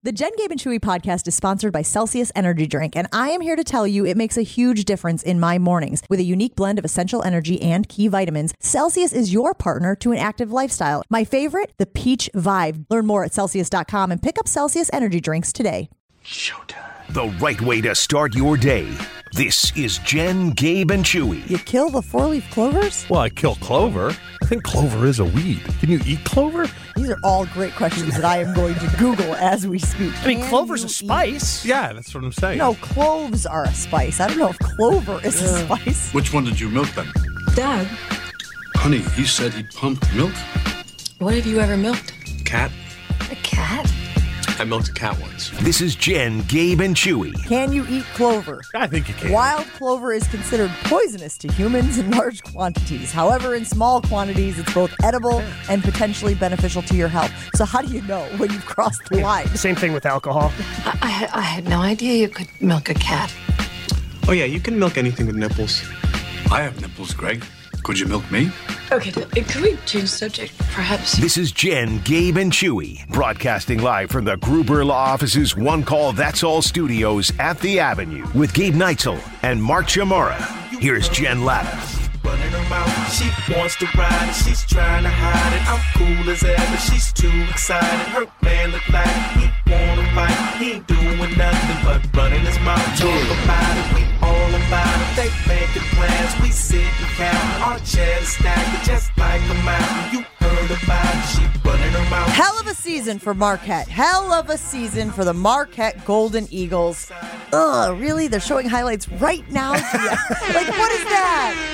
The Jen, Gabe, and Chewy podcast is sponsored by Celsius Energy Drink, and I am here to tell you it makes a huge difference in my mornings. With a unique blend of essential energy and key vitamins, Celsius is your partner to an active lifestyle. My favorite, the Peach Vibe. Learn more at Celsius.com and pick up Celsius Energy Drinks today. Showtime. The right way to start your day. This is Jen, Gabe, and Chewy. You kill the four-leaf clovers? Well, I kill clover. I think clover is a weed. Can you eat clover? These are all great questions that I am going to Google as we speak. I mean, clover's a spice. Yeah, that's what I'm saying. No, cloves are a spice. I don't know if clover is a spice. Which one did you milk then? Doug. Honey, he said he pumped milk. What have you ever milked? Cat. A cat? I milked a cat once. This is Jen, Gabe, and Chewy. Can you eat clover? I think you can. Wild clover is considered poisonous to humans in large quantities. However, in small quantities, it's both edible and potentially beneficial to your health. So how do you know when you've crossed the line? Same thing with alcohol. I had no idea you could milk a cat. Oh, yeah, you can milk anything with nipples. I have nipples, Greg. Could you milk me? Okay, can we change subject, perhaps? This is Jen, Gabe, and Chewy, broadcasting live from the Gruber Law Office's One Call That's All studios at the Avenue with Gabe Neitzel and Mark Chamara. Here's Jen Latta. Running her mouth, she wants to ride and she's trying to hide it. I'm cool as ever, she's too excited. Her man look like he wanna fight. He ain't doing nothing but running his mouth. Talk about it, we all about it. They making plans, we sit and count. Our chairs stacked just like a mountain. You heard about it, she running her mouth. Hell of a season for Marquette. Hell of a season for the Marquette Golden Eagles. Ugh, really? They're showing highlights right now? Like, what is that?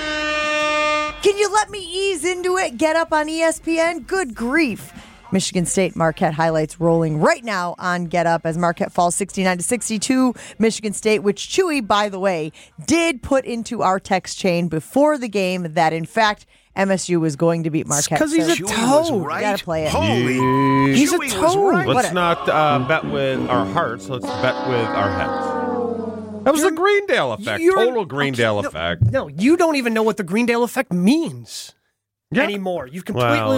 Can you let me ease into it? Get up on ESPN? Good grief. Michigan State Marquette highlights rolling right now on Get Up as Marquette falls 69-62. Michigan State, which Chewy, by the way, did put into our text chain before the game that, in fact, MSU was going to beat Marquette. Because he's a toad. Right? You gotta play it. Holy, He's a Chewy was toad. right. Let's not bet with our hearts. Let's bet with our heads. That was the Greendale effect. Total Greendale effect. No, you don't even know what the Greendale effect means anymore. You've completely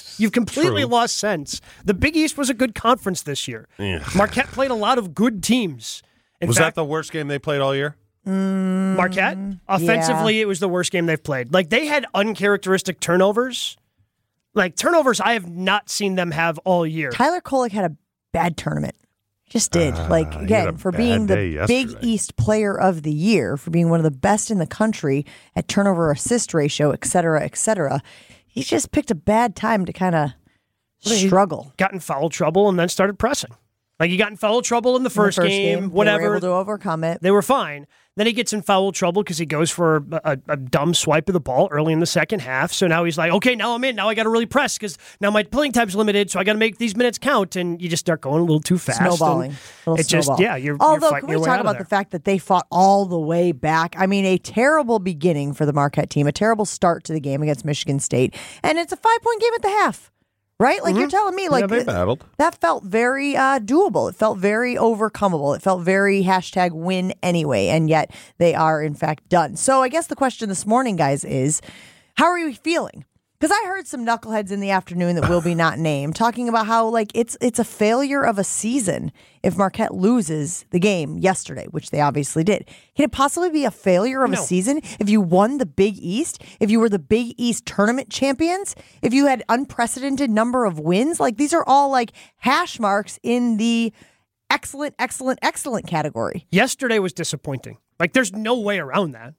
lost sense. The Big East was a good conference this year. Yeah. Marquette played a lot of good teams. Was that the worst game they played all year? Marquette? Offensively, It was the worst game they've played. Like, they had uncharacteristic turnovers. Like, turnovers I have not seen them have all year. Tyler Kolek had a bad tournament. Just did. Like, again, for being the Big East Player of the Year, for being one of the best in the country at turnover assist ratio, et cetera, he just picked a bad time to kind of struggle. Got in foul trouble and then started pressing. Like, he got in foul trouble in the first game, whatever. They were able to overcome it. They were fine. Then he gets in foul trouble because he goes for a dumb swipe of the ball early in the second half. So now he's like, okay, now I'm in. Now I got to really press because now my playing time's limited, so I got to make these minutes count. And you just start going a little too fast. Snowballing. It just, you're Although, fighting can we talk about the fact that they fought all the way back? I mean, a terrible beginning for the Marquette team, a terrible start to the game against Michigan State. And it's a 5-point game at the half. Right? Like, you're telling me, like, they battled. That felt very doable. It felt very overcomeable. It felt very #win anyway. And yet they are, in fact, done. So I guess the question this morning, guys, is how are you feeling? Because I heard some knuckleheads in the afternoon that will be not named talking about how, like, it's a failure of a season if Marquette loses the game yesterday, which they obviously did. Can it possibly be a failure of a season if you won the Big East, if you were the Big East tournament champions, if you had unprecedented number of wins? Like, these are all, like, hash marks in the excellent category. Yesterday was disappointing. Like, there's no way around that.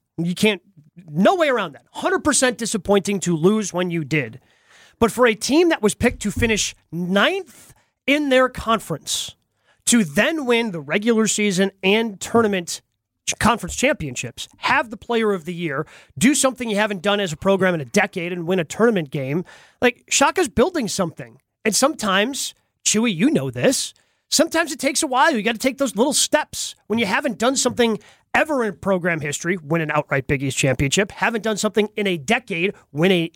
No way around that. 100% disappointing to lose when you did. But for a team that was picked to finish 9th in their conference, to then win the regular season and tournament conference championships, have the player of the year, do something you haven't done as a program in a decade and win a tournament game, like, Shaka's building something. And sometimes, Chewy, you know this, sometimes it takes a while. You got to take those little steps. When you haven't done something ever in program history, win an outright Big East championship, haven't done something in a decade, win an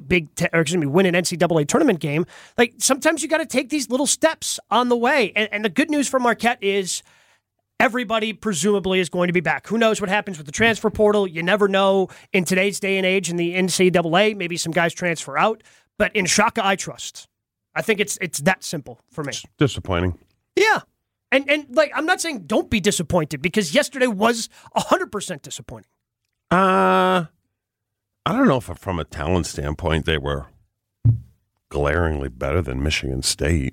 NCAA tournament game. Like, sometimes you got to take these little steps on the way. And the good news for Marquette is everybody presumably is going to be back. Who knows what happens with the transfer portal? You never know in today's day and age in the NCAA. Maybe some guys transfer out. But in Shaka, I trust. I think it's that simple for me. It's disappointing. Yeah. And like, I'm not saying don't be disappointed because yesterday was 100% disappointing. I don't know if from a talent standpoint they were glaringly better than Michigan State.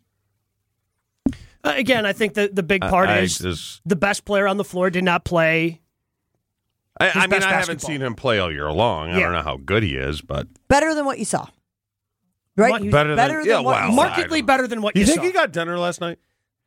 Again, I think the big part is the best player on the floor did not play. I haven't seen him play all year long. I don't know how good he is, but better than what you saw. Right? Better than what markedly better than what you saw. You think he got dinner last night?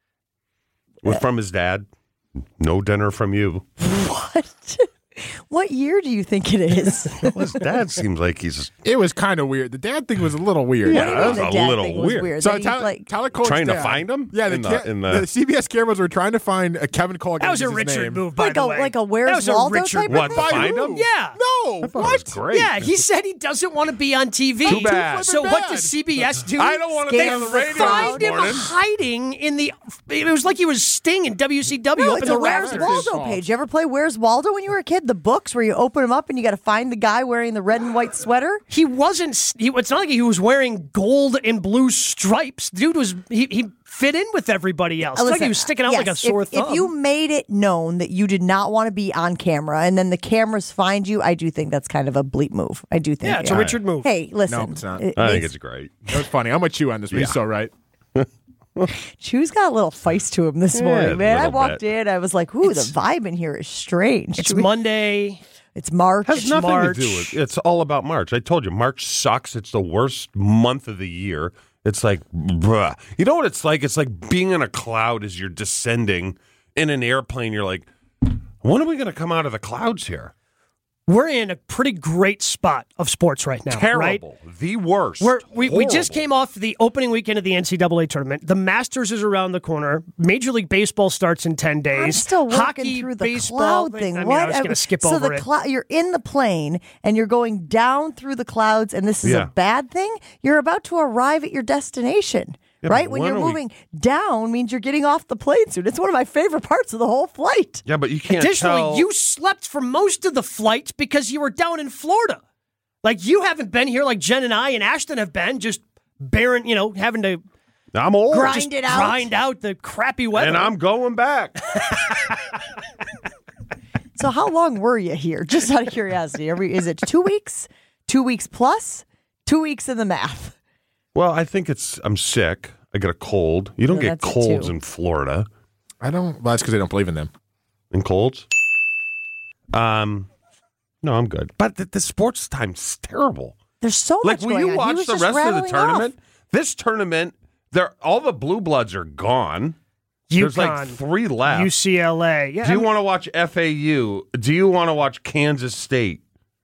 From his dad? No dinner from you. What? What year do you think it is? His dad seems like he's... It was kind of weird. The dad thing was a little weird. Yeah, that was a little weird. So Tyler Cole's trying dad, to find him? Yeah, the CBS cameras were trying to find Kevin Cole. That was a Richard move, by the way. Like a Where's Waldo type What, of thing? find him? Yeah. No. What? Great. Yeah, he said he doesn't want to be on TV. Too bad. So what does CBS do? I don't want to be on the radio find this him morning. hiding in the... It was like he was Sting in WCW. No, up it's in the a Where's rafters. Waldo page. You ever play Where's Waldo when you were a kid? The books where you open them up and you got to find the guy wearing the red and white sweater? He wasn't... It's not like he was wearing gold and blue stripes. Dude was... He fit in with everybody else. It's like he was sticking out like a sore thumb. If you made it known that you did not want to be on camera and then the cameras find you, I do think that's kind of a bleep move. I do think. Yeah, it's a Richard move. Hey, listen. No, it's not. I think it's great. It was funny. I'm with you on this one. He's so right. Chew's got a little feist to him this morning, man. I little walked bit. in, I was like, ooh, the vibe in here is strange. It's Monday. It's March. Has nothing March. to do with it. It's all about March. I told you, March sucks. It's the worst month of the year. It's like, bruh. You know what it's like? It's like being in a cloud as you're descending in an airplane. You're like, when are we going to come out of the clouds here? We're in a pretty great spot of sports right now. Terrible. Right? The worst. We just came off the opening weekend of the NCAA tournament. The Masters is around the corner. Major League Baseball starts in 10 days. I'm still working Hockey, through the baseball, cloud thing. I What? was going to skip so over the it. You're in the plane and you're going down through the clouds, and this is a bad thing. You're about to arrive at your destination. Yeah, right? but When when you're are we- moving down means you're getting off the plane soon. It's one of my favorite parts of the whole flight. Yeah, but you can't Additionally, tell. you slept for most of the flight because you were down in Florida. Like, you haven't been here like Jen and I and Ashton have been, just bearing, having to I'm old. Grind it out. grind out the crappy weather. And I'm going back. So how long were you here? Just out of curiosity. Is it 2 weeks? 2 weeks plus? 2 weeks in the math. Well, I think I'm sick. I get a cold. You don't No, get that's it colds too. in Florida. I don't. Well, that's because I don't believe in them. In colds? No, I'm good. But the sports time's terrible. There's so Like, much will going you on. He watch was the just rest of the rattling tournament? off. This tournament, all the blue bloods are gone. There's like UConn, 3 left. UCLA. Yeah, Do you want to watch FAU? Do you want to watch Kansas State?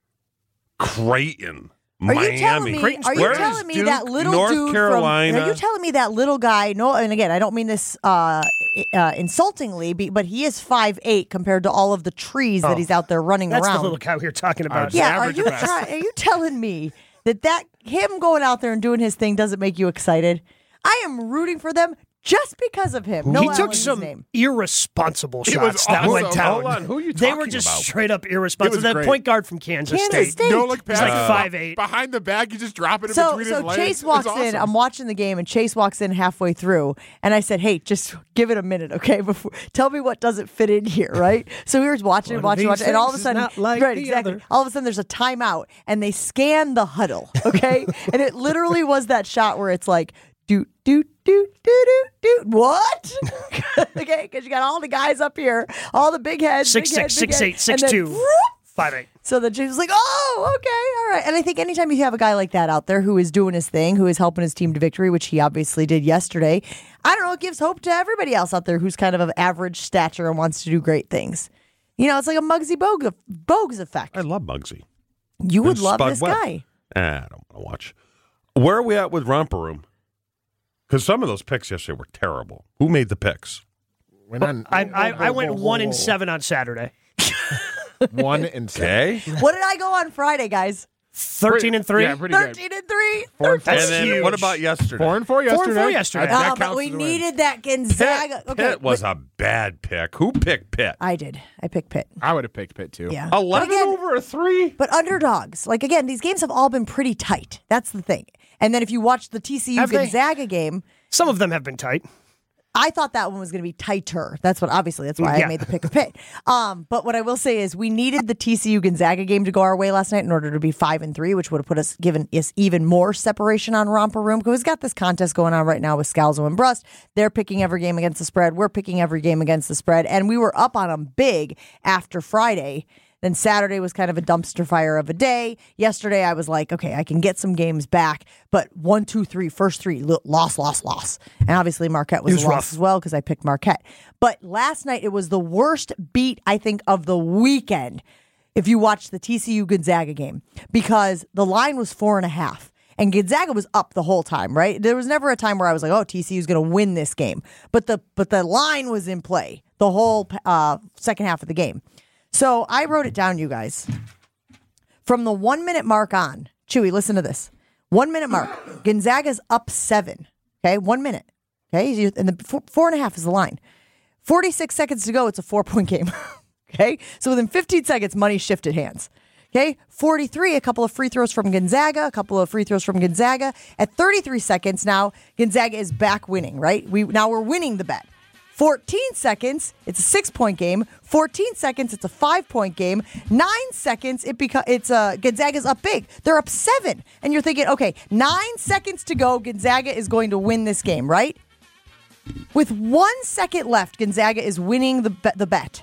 Creighton? Are Miami? you telling me? Are you Where is telling me Duke, that little North dude Carolina? Are you telling me that little guy? No, and again, I don't mean this insultingly, but he is 5'8" compared to all of the trees that he's out there running That's average. the little guy we were talking about. Yeah, average at best. are you telling me that him going out there and doing his thing doesn't make you excited? I am rooting for them just because of him. No, He Allen took is his some name. irresponsible It shots was that awesome. went down. Hold on, who are you They talking were just about? straight up irresponsible. It was That great. point guard from Kansas Kansas State. No look He's pass. like 5'8". Behind the back, you just drop it in So between his legs. Chase It's walks in. awesome. I'm watching the game, and Chase walks in halfway through, and I said, "Hey, just give it a minute, okay? Tell me what doesn't fit in here, right?" So we were watching, One of these and all of a things is sudden, not like right, the exactly. other. All of a sudden, there's a timeout, and they scan the huddle, okay? And it literally was that shot where it's like, doot doot doot doot doot doot. What? Okay, because you got all the guys up here, all the big heads, 6'6", big head, 6'8", and then 6'2", whoop, 5'8". so the James was like, oh, okay, all right. And I think anytime you have a guy like that out there who is doing his thing, who is helping his team to victory, which he obviously did yesterday, I don't know, it gives hope to everybody else out there who's kind of average stature and wants to do great things. It's like a Muggsy Bogues effect. I love Muggsy. You would And love Spud this Webb. guy. I don't want to watch. Where are we at with Romper Room? Because some of those picks yesterday were terrible. Who made the picks? I went 1-7 on Saturday. 1-7. Okay. What did I go on Friday, guys? 13-3. Yeah, pretty good. 13-3. That's And then huge. what about yesterday? 4-4 yesterday. 4-4 yesterday. That But counts we as a win. needed that Gonzaga. Pitt, Okay, Pitt was a bad pick. Who picked Pitt? I did. I picked Pitt. I would have picked Pitt too. Yeah. 11 But again, over a 3? But underdogs, like again, these games have all been pretty tight. That's the thing. And then if you watch the TCU Have they? Gonzaga game, Some of them have been tight. I thought that one was going to be tighter. That's why I made the pick of Pitt. But what I will say is we needed the TCU Gonzaga game to go our way last night in order to be 5-3, which would have given us even more separation on Romper Room, because we've got this contest going on right now with Scalzo and Brust. They're picking every game against the spread. We're picking every game against the spread, and we were up on them big after Friday. Then Saturday was kind of a dumpster fire of a day. Yesterday, I was like, okay, I can get some games back, but 1, 2, 3, first three, loss. And obviously Marquette was a loss as well because I picked Marquette. But last night, it was the worst beat, I think, of the weekend if you watch the TCU Gonzaga game, because the line was 4.5. And Gonzaga was up the whole time, right? There was never a time where I was like, oh, TCU's going to win this game. But the line was in play the whole second half of the game. So I wrote it down, you guys. From the 1 minute mark on, Chewy, listen to this. 1 minute mark, Gonzaga's up 7. Okay, 1 minute. Okay, and the 4.5 is the line. 46 seconds to go, it's a 4-point game. Okay, so within 15 seconds, money shifted hands. Okay, 43, a couple of free throws from Gonzaga, At 33 seconds now, Gonzaga is back winning, right? We're winning the bet. 14 seconds, it's a 6-point game. 14 seconds, it's a 5-point game. 9 seconds, it's Gonzaga's up big. They're up 7. And you're thinking, okay, 9 seconds to go, Gonzaga is going to win this game, right? With 1 second left, Gonzaga is winning the bet.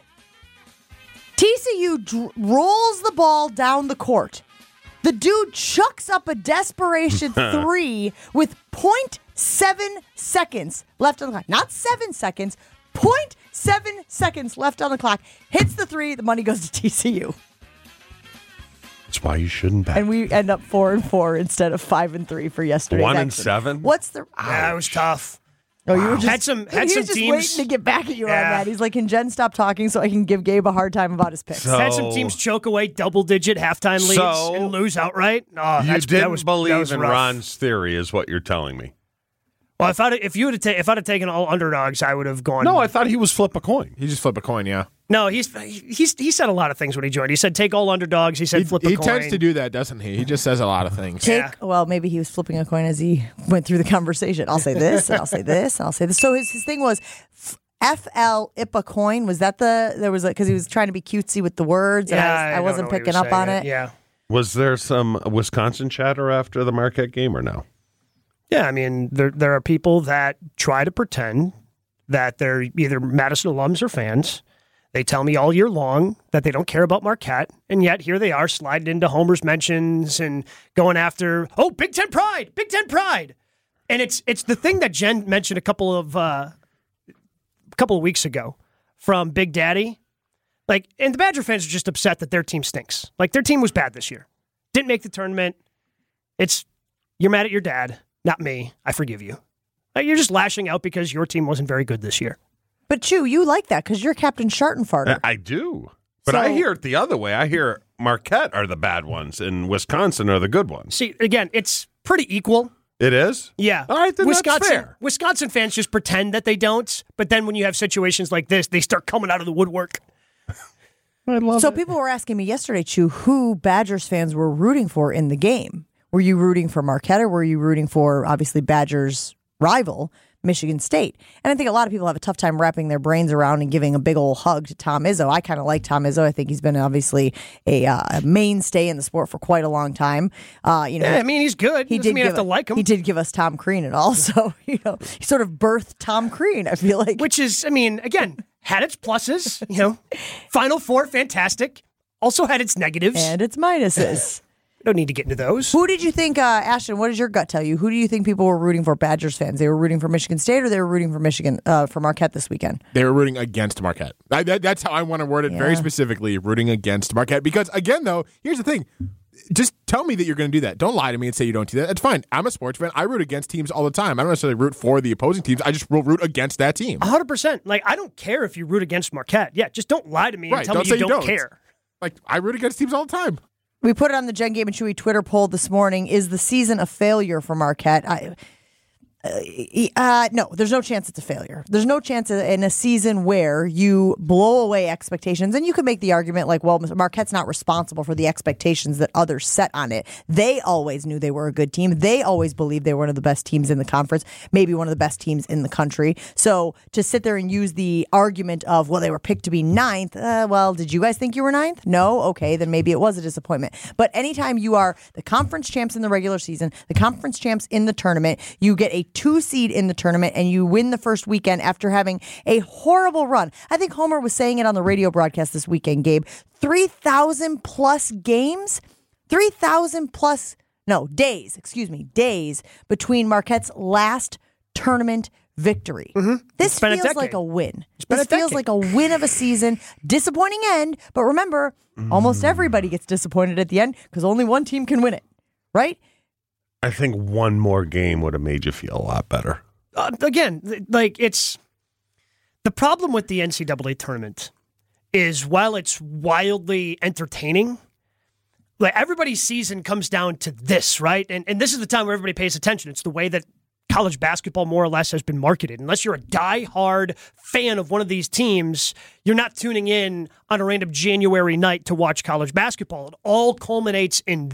TCU rolls the ball down the court. The dude chucks up a desperation 3 with 0.7 seconds left on the clock. Not 7 seconds, 0.7 seconds left on the clock. Hits the 3, the money goes to TCU. That's why you shouldn't bet. And we end up 4-4 instead of 5-3 for yesterday. 1-7? What's the... Yeah, it was tough. Oh, you were just had some just teams waiting to get back at you on that. He's like, can Jen stop talking so I can give Gabe a hard time about his picks? Had some teams choke away double-digit halftime leads and lose outright. You didn't believe in Ron's theory, is what you're telling me. Well, if I'd have taken all underdogs, I would have gone. No, I thought he was flip a coin. He just flipped a coin, yeah. No, he said a lot of things when he joined. He said take all underdogs. He said flip a coin. He tends to do that, doesn't he? He just says a lot of things. Well, maybe he was flipping a coin as he went through the conversation. I'll say this, and I'll say this, and I'll say this. So his thing was FL Ippa coin. Was that because he was trying to be cutesy with the words, and I wasn't picking up on it. Yeah. Was there some Wisconsin chatter after the Marquette game or no? Yeah, I mean, there are people that try to pretend that they're either Madison alums or fans. They tell me all year long that they don't care about Marquette, and yet here they are sliding into Homer's mentions and going after, Big Ten pride, Big Ten pride. And it's the thing that Jen mentioned a couple of weeks ago from Big Daddy. And the Badger fans are just upset that their team stinks. Their team was bad this year. Didn't make the tournament. You're mad at your dad, not me. I forgive you. You're just lashing out because your team wasn't very good this year. But, Chew, you like that because you're Captain Schartenfarter. I do. But I hear it the other way. I hear Marquette are the bad ones and Wisconsin are the good ones. See, again, it's pretty equal. It is? Yeah. All right, then that's fair. Wisconsin fans just pretend that they don't, but then when you have situations like this, they start coming out of the woodwork. I love it. People were asking me yesterday, Chew, who Badgers fans were rooting for in the game. Were you rooting for Marquette or were you rooting for, obviously, Badgers' rival, Michigan State? And I think a lot of people have a tough time wrapping their brains around and giving a big old hug to Tom Izzo. I kind of like Tom Izzo. I think he's been obviously a mainstay in the sport for quite a long time. He's good. He doesn't mean you have to like him. He did give us Tom Crean and also, he sort of birthed Tom Crean, I feel like. Which is, again, had its pluses, Final Four, fantastic. Also had its negatives. And its minuses. Don't need to get into those. Who did you think, Ashton, what does your gut tell you? Who do you think people were rooting for, Badgers fans? They were rooting for Michigan State or they were rooting for for Marquette this weekend? They were rooting against Marquette. That's how I want to word it very specifically, rooting against Marquette. Because, again, though, here's the thing. Just tell me that you're going to do that. Don't lie to me and say you don't do that. That's fine. I'm a sports fan. I root against teams all the time. I don't necessarily root for the opposing teams. I just will root against that team. 100%. I don't care if you root against Marquette. Yeah, just don't lie to me and tell me you don't care. I root against teams all the time. We put it on the Jen Gabe and Chewy Twitter poll this morning. Is the season a failure for Marquette? No, there's no chance it's a failure. There's no chance in a season where you blow away expectations. And you could make the argument like, well, Marquette's not responsible for the expectations that others set on it. They always knew they were a good team. They always believed they were one of the best teams in the conference, maybe one of the best teams in the country. So to sit there and use the argument of, well, they were picked to be ninth. Well, did you guys think you were ninth? No? Okay, then maybe it was a disappointment. But anytime you are the conference champs in the regular season, the conference champs in the tournament, you get a 2 seed in the tournament and you win the first weekend after having a horrible run. I think Homer was saying it on the radio broadcast this weekend, Gabe. 3,000 plus games? 3,000 plus, no, days, days between Marquette's last tournament victory. This feels like a win. This feels like a win of a season. Disappointing end, but remember, almost everybody gets disappointed at the end because only one team can win it, right? I think one more game would have made you feel a lot better. Again, like it's the problem with the NCAA tournament is while it's wildly entertaining, like everybody's season comes down to this, right? And this is the time where everybody pays attention. It's the way that college basketball more or less has been marketed. Unless you're a diehard fan of one of these teams, you're not tuning in on a random January night to watch college basketball. It all culminates in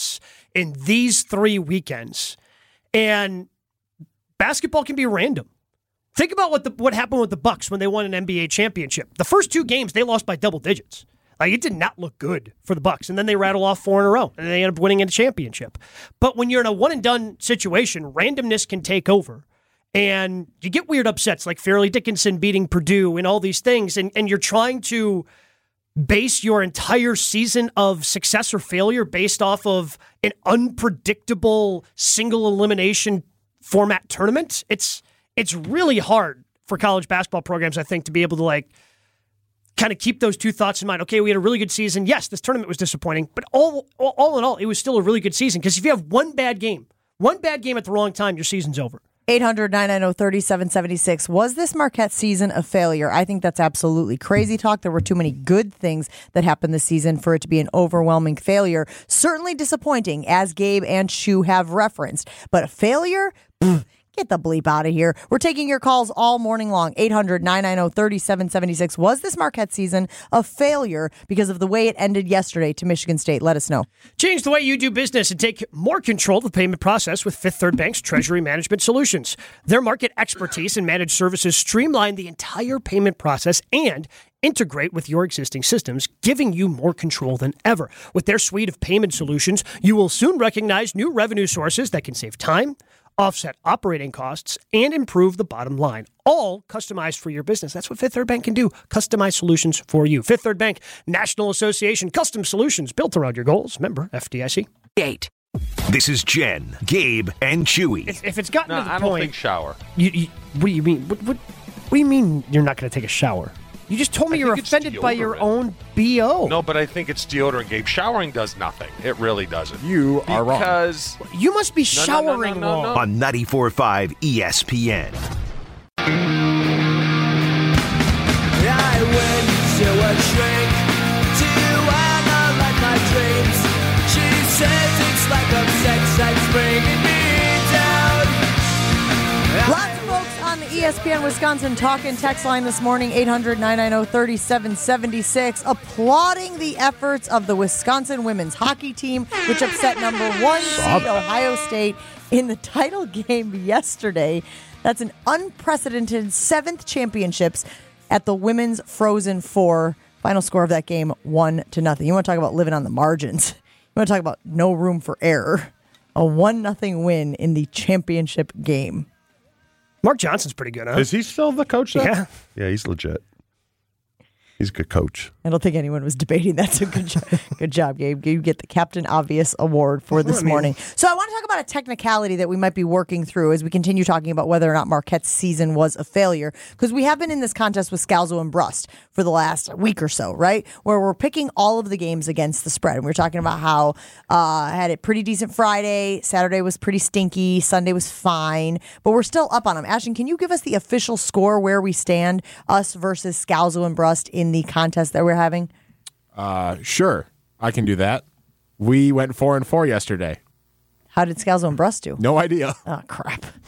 these 3 weekends. And basketball can be random. Think about what happened with the Bucks when they won an NBA championship. The first 2 games, they lost by double digits. Like, it did not look good for the Bucks. And then they rattle off 4 in a row, and they end up winning a championship. But when you're in a one-and-done situation, randomness can take over. And you get weird upsets like Fairleigh Dickinson beating Purdue and all these things. And you're trying to base your entire season of success or failure based off of an unpredictable single elimination format tournament. It's really hard for college basketball programs, I think, to be able to like kind of keep those 2 thoughts in mind. Okay, we had a really good season. Yes, this tournament was disappointing, but all in all, it was still a really good season. Because if you have one bad game at the wrong time, your season's over. 800-990-3776. Was this Marquette season a failure? I think that's absolutely crazy talk. There were too many good things that happened this season for it to be an overwhelming failure. Certainly disappointing, as Gabe and Shu have referenced. But a failure? Get the bleep out of here. We're taking your calls all morning long. 800-990-3776. Was this Marquette season a failure because of the way it ended yesterday to Michigan State? Let us know. Change the way you do business and take more control of the payment process with Fifth Third Bank's Treasury Management Solutions. Their market expertise and managed services streamline the entire payment process and integrate with your existing systems, giving you more control than ever. With their suite of payment solutions, you will soon recognize new revenue sources that can save time, offset operating costs, and improve the bottom line. All customized for your business. That's what Fifth Third Bank can do. Customize solutions for you. Fifth Third Bank, National Association, custom solutions built around your goals. Member FDIC. 8. This is Jen, Gabe, and Chewy. If it's gotten to the I point... don't think shower. What do you mean? What do you mean you're not going to take a shower? You just told me you're offended by your own BO. No, but I think it's deodorant, Gabe. Showering does nothing. It really doesn't. You are wrong. Because you must be showering wrong. On 94.5 ESPN. I went to a shrink to analyze my dreams. She says it's like a sex that's bringing me down. Lots of folks on the ESPN Wisconsin talk and text line this morning, 800-990-3776, applauding the efforts of the Wisconsin women's hockey team, which upset number 1 seed Ohio State in the title game yesterday. That's an unprecedented 7th championships at the Women's Frozen Four. Final score of that game, 1-0. You want to talk about living on the margins? You want to talk about no room for error? A 1-0 win in the championship game. Mark Johnson's pretty good, huh? Is he still the coach there? Yeah. Yeah, he's legit. He's a good coach. I don't think anyone was debating that. So good job, good job, Gabe. You get the Captain Obvious Award for this morning. So I want to talk about a technicality that we might be working through as we continue talking about whether or not Marquette's season was a failure. Because we have been in this contest with Scalzo and Brust for the last week or so, right? Where we're picking all of the games against the spread. And we're talking about how had a pretty decent Friday. Saturday was pretty stinky. Sunday was fine. But we're still up on them. Ashton, can you give us the official score where we stand, us versus Scalzo and Brust in the contest that we're having? Sure. I can do that. We went 4-4 yesterday. How did Scalzo and Brust do? No idea. Oh, crap.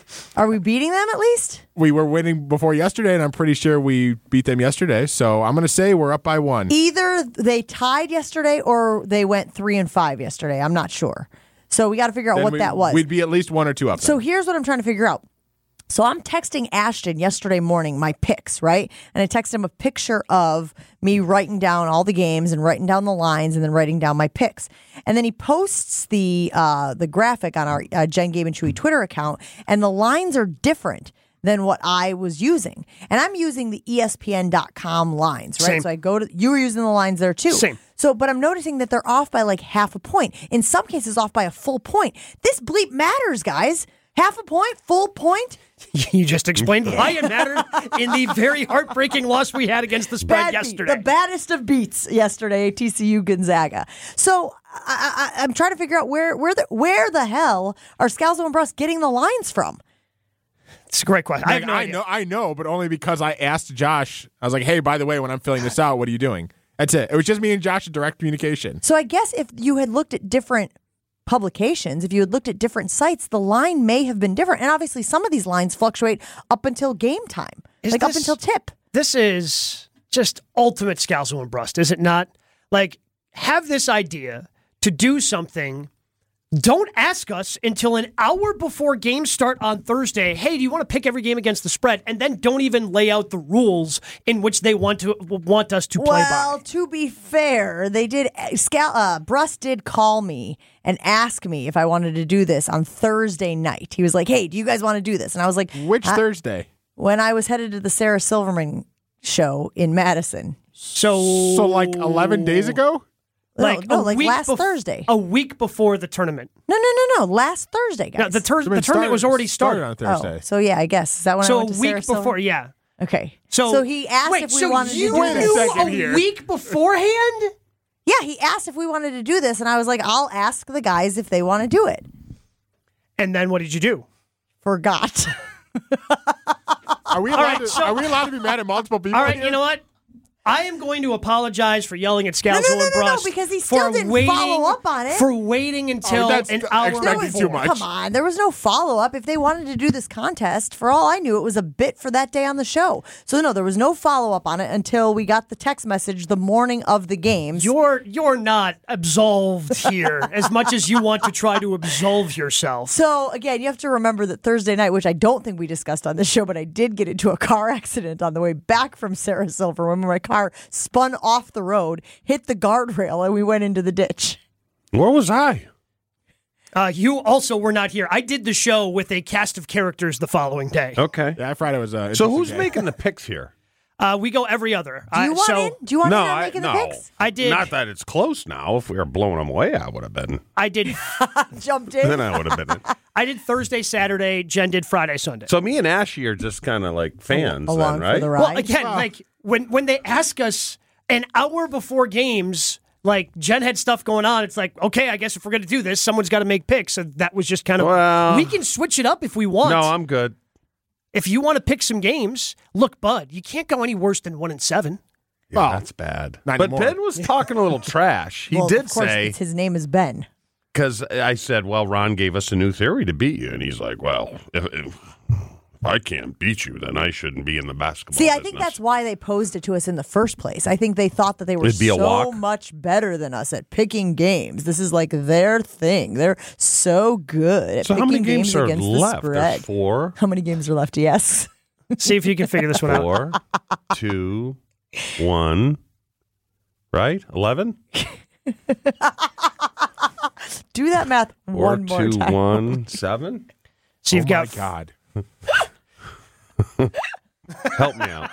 Are we beating them at least? We were winning before yesterday, and I'm pretty sure we beat them yesterday. So I'm going to say we're up by 1. Either they tied yesterday or they went 3-5 yesterday. I'm not sure. So we got to figure out Then what that was. We'd be at least 1 or 2 up. So here's what I'm trying to figure out. So I'm texting Ashton yesterday morning my picks, right? And I texted him a picture of me writing down all the games and writing down the lines and then writing down my picks. And then he posts the graphic on our Jen, Gabe, and Chewy Twitter account, and the lines are different than what I was using. And I'm using the ESPN.com lines, right? Same. So I go to, you were using the lines there too. Same. So, but I'm noticing that they're off by like half a point. In some cases, off by a full point. This bleep matters, guys. Half a point, full point. You just explained why it mattered in the very heartbreaking loss we had against the spread Bad beat. yesterday. The baddest of beats yesterday, TCU Gonzaga. So I'm trying to figure out where the hell are Scalzo and Brust getting the lines from? It's a great question. I have no I idea. know, but only because I asked Josh. I was like, hey, by the way, when I'm filling this out, what are you doing? That's it. It was just me and Josh in direct communication. So I guess if you had looked at different publications, if you had looked at different sites, the line may have been different. And obviously some of these lines fluctuate up until game time, up until tip. This is just ultimate Scalzo and Brust, is it not? Like, have this idea to do something. Don't ask us until an hour before games start on Thursday, hey, do you want to pick every game against the spread? And then don't even lay out the rules in which they want us to play by. Well, to be fair, they did. Brust did call me and ask me if I wanted to do this on Thursday night. He was like, hey, do you guys want to do this? And I was like, which Thursday? When I was headed to the Sarah Silverman show in Madison. So like 11 days ago? Like last Thursday. A week before the tournament. No. Last Thursday, guys. No, the tournament was already started on Thursday. Oh, so yeah, I guess. Is that when I went to a week Sarah before, Silverman? yeah. Okay. So he asked if we wanted to do you this. knew a week beforehand? Yeah, he asked if we wanted to do this, and I was like, I'll ask the guys if they want to do it. And then what did you do? Forgot. Are we allowed to be mad at multiple people? All right, here? you know what? I am going to apologize for yelling at Scalzo and Brust. No, because he still didn't follow up on it. For waiting until an hour expecting too much. Come on, there was no follow-up. If they wanted to do this contest, for all I knew, it was a bit for that day on the show. So no, there was no follow-up on it until we got the text message the morning of the games. You're not absolved here as much as you want to try to absolve yourself. So again, you have to remember that Thursday night, which I don't think we discussed on this show, but I did get into a car accident on the way back from Sarah Silver when my car spun off the road, hit the guardrail, and we went into the ditch. Where was I? You also were not here. I did the show with a cast of characters the following day. Okay. Yeah, Friday was so who's making the picks here? We go every other. Do you want in? Do you want in on making the picks? I did. Not that it's close now. If we were blowing them away, I would have been. I did. Jumped in. Then I would have been in. I did Thursday, Saturday. Jen did Friday, Sunday. So me and Ashy are just kind of like fans along then, right? for the ride. Well, again, like when they ask us an hour before games, like Jen had stuff going on. It's like, okay, I guess if we're going to do this, someone's got to make picks. So that was just kind of, we can switch it up if we want. No, I'm good. If you want to pick some games, look, Bud, you can't go any worse than 1-7. Yeah, Well, that's bad. not But anymore. Ben was talking a little trash. He Well, did of course, say, his name is Ben. because I said, well, Ron gave us a new theory to beat you. And he's like, well, if I can't beat you, then I shouldn't be in the basketball See, I business. think that's why they posed it to us in the first place. I think they thought that they were It'd be a so walk. much better than us at picking games. This is like their thing. They're so good at So picking how many games are against left? the There's spread. 4. How many games are left? Yes. See if you can figure this one out. 4, 2, 1, right? 11? Do that math 4, one more 2, time. 1, 7? So you've got my God. Help me out.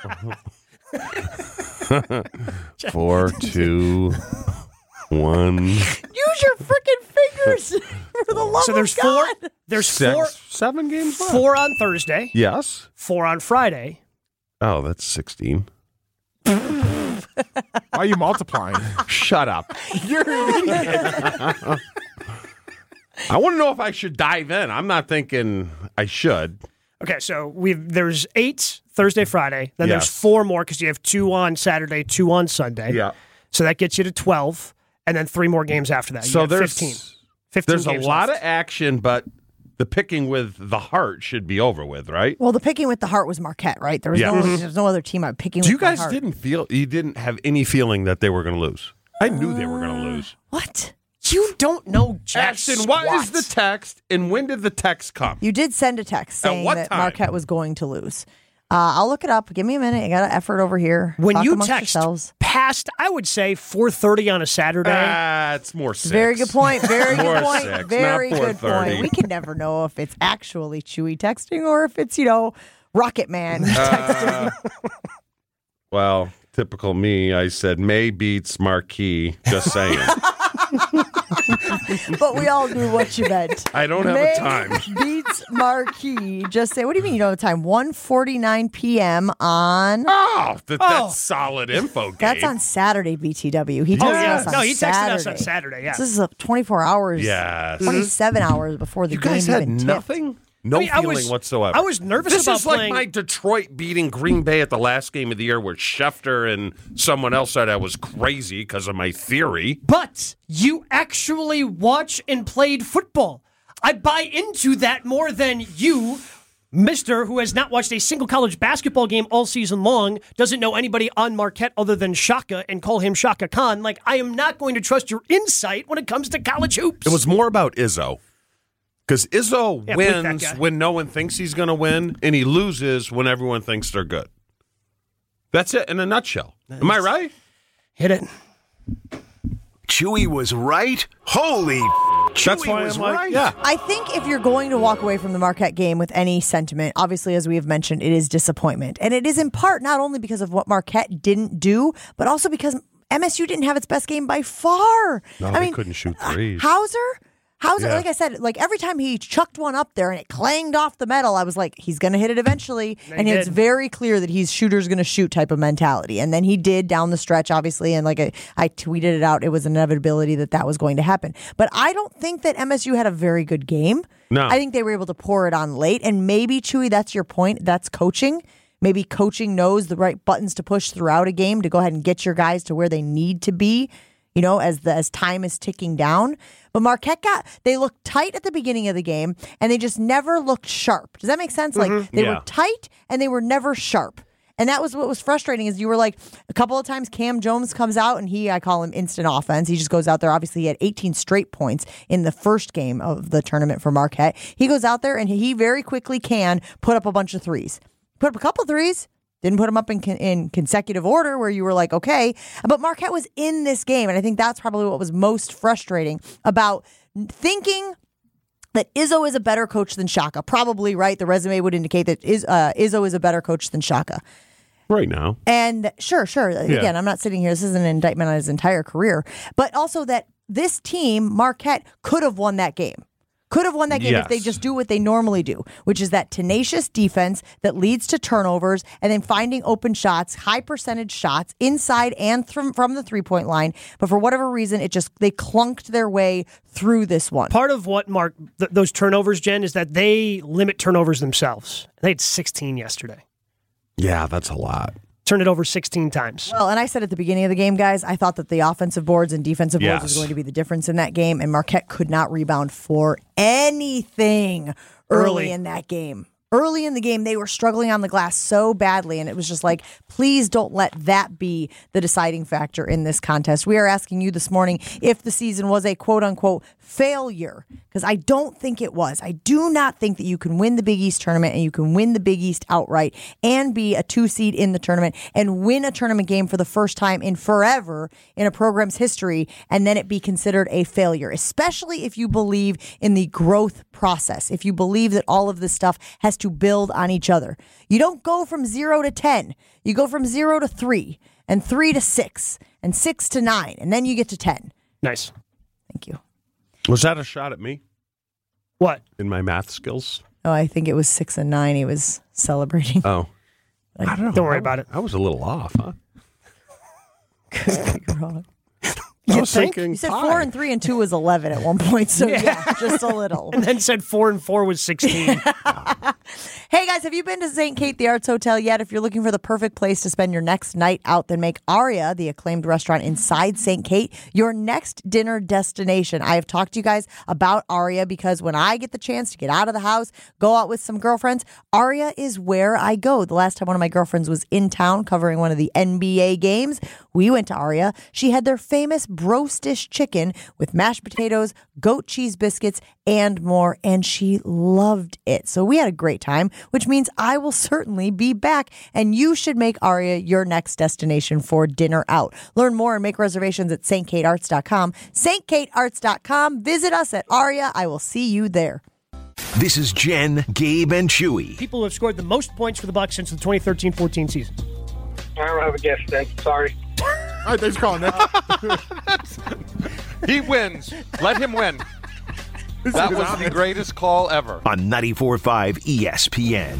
4, 2, 1, Use your freaking fingers for the love so there's of God. There's 7 games left. 4 on Thursday, Yes. 4 on Friday. Oh, that's 16. Why are you multiplying? Shut up. You're an idiot. I want to know if I should dive in. I'm not thinking I should. Okay, so there's 8 Thursday, Friday. Then Yes. there's 4 more because you have 2 on Saturday, 2 on Sunday. Yeah. So that gets you to 12, and then 3 more games after that. You So have there's 15. 15 There's a games lot left. of action, but The picking with the heart should be over with, right? Well, the picking with the heart was Marquette, right? There was there's no other team I'm picking So with you guys the heart. you didn't have any feeling that they were going to lose. I knew they were going to lose. What? You don't know jack Ashton, what is the text, and when did the text come? You did send a text saying what that time? Marquette was going to lose. I'll look it up. Give me a minute. I got an effort over here. When Talk you amongst text yourselves. past, I would say 4:30 on a Saturday. It's more 6. Very good point. Very More good point. 6, Very not good 4:30. point. We can never know if it's actually Chewy texting or if it's, Rocket Man texting. Well, typical me. I said May beats Marquis. Just saying. But we all knew what you meant. I don't have a time. Beats Marquis. Just say, what do you mean you don't have a time? 1:49 p.m. on... That's solid info, Gabe. That's on Saturday, BTW. He texted us on No, he texted Saturday. us on Saturday, yeah. This is 24 hours. Yes. 27 hours before the You game guys had even tipped. nothing? No I feeling was- whatsoever. I was nervous this about is like playing- my Detroit beating Green Bay at the last game of the year where Schefter and someone else said I was crazy because of my theory. But you actually watch and played football. I buy into that more than you, Mister, who has not watched a single college basketball game all season long, doesn't know anybody on Marquette other than Shaka and call him Shaka Khan. Like, I am not going to trust your insight when it comes to college hoops. It was more about Izzo. Because Izzo Yeah, bleep that wins guy. when no one thinks he's going to win, and he loses when everyone thinks they're good. That's it in a nutshell. Am I right? Hit it. Chewy was right? Holy That's Chewy why was I'm like, right. yeah. I think if you're going to walk away from the Marquette game with any sentiment, obviously, as we have mentioned, it is disappointment. And it is in part not only because of what Marquette didn't do, but also because MSU didn't have its best game by far. No, I they mean, couldn't shoot threes. Hauser, Yeah. like I said, like every time he chucked one up there and it clanged off the metal, I was like, he's going to hit it eventually. And it's very clear that he's shooter's going to shoot type of mentality. And then he did down the stretch, obviously. And like I tweeted it out, it was an inevitability that was going to happen. But I don't think that MSU had a very good game. No. I think they were able to pour it on late. And maybe, Chewy, that's your point. That's coaching. Maybe coaching knows the right buttons to push throughout a game to go ahead and get your guys to where they need to be, as time is ticking down. But Marquette they looked tight at the beginning of the game, and they just never looked sharp. Does that make sense? Like, they were tight, and they were never sharp. And that was what was frustrating is you were like, a couple of times Cam Jones comes out, and I call him instant offense. He just goes out there. Obviously, he had 18 straight points in the first game of the tournament for Marquette. He goes out there, and he very quickly can put up a bunch of threes. Put up a couple threes. Didn't put them up in consecutive order where you were like, okay. But Marquette was in this game, and I think that's probably what was most frustrating about thinking that Izzo is a better coach than Shaka. Probably, right? The resume would indicate that Izzo is a better coach than Shaka. Right now. And sure. Again, I'm not sitting here. This is an indictment on his entire career. But also that this team, Marquette, could have won that game. Could have won that game if they just do what they normally do, which is that tenacious defense that leads to turnovers and then finding open shots, high percentage shots inside and from the 3-point line. But for whatever reason, they clunked their way through this one. Part of what, Mark, those turnovers, Jen, is that they limit turnovers themselves. They had 16 yesterday. Yeah, that's a lot. Turned it over 16 times. Well, and I said at the beginning of the game, guys, I thought that the offensive boards and defensive boards was going to be the difference in that game, and Marquette could not rebound for anything early in that game. Early in the game, they were struggling on the glass so badly, and it was just like, please don't let that be the deciding factor in this contest. We are asking you this morning if the season was a quote-unquote failure, because I don't think it was. I do not think that you can win the Big East tournament and you can win the Big East outright and be a 2 seed in the tournament and win a tournament game for the first time in forever in a program's history and then it be considered a failure, especially if you believe in the growth process, if you believe that all of this stuff has to build on each other. You don't go from 0 to 10. You go from 0 to 3 and 3 to 6 and 6 to 9, and then you get to 10. Nice. Thank you. Was that a shot at me? What? In my math skills? Oh, I think it was 6 and 9 he was celebrating. Oh. Like, I don't know. Don't worry about it. I was a little off, huh? Could be wrong. I was thinking You said pie. 4 and 3 and 2 was 11 at one point, so yeah just a little. And then said 4 and 4 was 16. Hey guys, have you been to St. Kate the Arts Hotel yet? If you're looking for the perfect place to spend your next night out, then make Aria, the acclaimed restaurant inside St. Kate, your next dinner destination. I have talked to you guys about Aria because when I get the chance to get out of the house, go out with some girlfriends, Aria is where I go. The last time one of my girlfriends was in town covering one of the NBA games, we went to Aria. She had their famous brostish chicken with mashed potatoes, goat cheese biscuits, and more, and she loved it. So we had a great time, which means I will certainly be back, and you should make Aria your next destination for dinner out. Learn more and make reservations at stkatearts.com. stkatearts.com. Visit us at Aria. I will see you there. This is Jen, Gabe, and Chewy. People who have scored the most points for the Bucs since the 2013-14 season. I don't have a guess then. Sorry. All right, thanks for calling, Nick. He wins. Let him win. That was the greatest call ever. On 94.5 ESPN.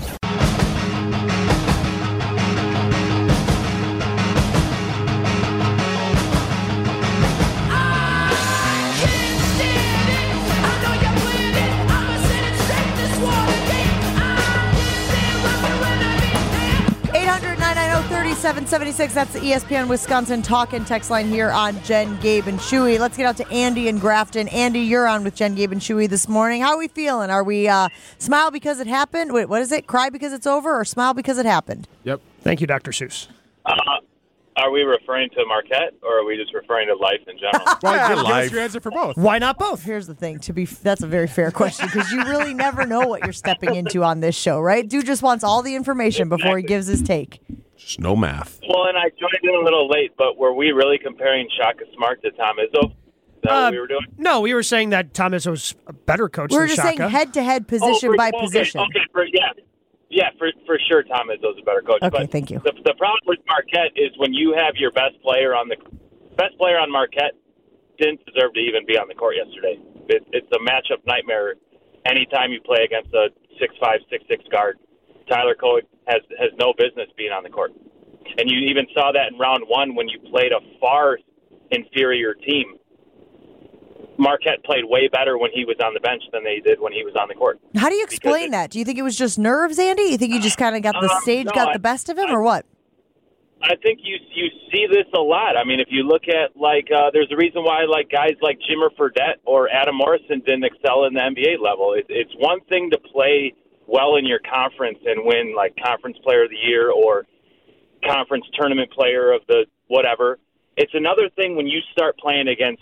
That's the ESPN Wisconsin talk and text line here on Jen, Gabe, and Chewy. Let's get out to Andy in Grafton. Andy, you're on with Jen, Gabe, and Chewy this morning. How are we feeling? Are we smile because it happened? Wait, what is it? Cry because it's over, or smile because it happened? Yep. Thank you, Dr. Seuss. Are we referring to Marquette, or are we just referring to life in general? Well, give us your answer for both. Why not both? Here's the thing. That's a very fair question because you really never know what you're stepping into on this show, right? Dude just wants all the information before he gives his take. Just no math. Well, and I joined in a little late, but were we really comparing Shaka Smart to Tom Izzo? Is that what we were doing? No, we were saying that Tom Izzo's a better coach We were than just Shaka. saying head-to-head, position by position. Yeah, for sure Tom Izzo's a better coach. Okay, but thank you. The problem with Marquette is when you have your best player on Marquette didn't deserve to even be on the court yesterday. It's a matchup nightmare anytime you play against a 6'5", 6'6" guard. Tyler Coe has no business being on the court. And you even saw that in round one when you played a far inferior team. Marquette played way better when he was on the bench than they did when he was on the court. How do you explain that? Do you think it was just nerves, Andy? You think you just kind of got the stage, got the best of him, or what? I think you see this a lot. I mean, if you look at, there's a reason why, guys like Jimmer Fredette or Adam Morrison didn't excel in the NBA level. It's one thing to play well in your conference and win, Conference Player of the Year or Conference Tournament Player of the whatever. It's another thing when you start playing against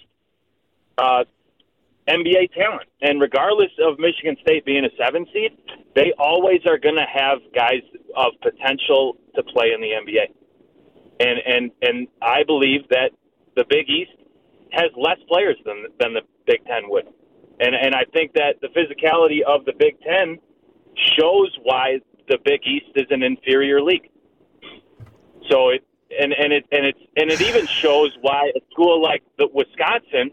NBA talent. And regardless of Michigan State being a 7 seed, they always are going to have guys of potential to play in the NBA. And I believe that the Big East has less players than the Big Ten would. And I think that the physicality of the Big Ten shows why the Big East is an inferior league. So it even shows why a school like the Wisconsin.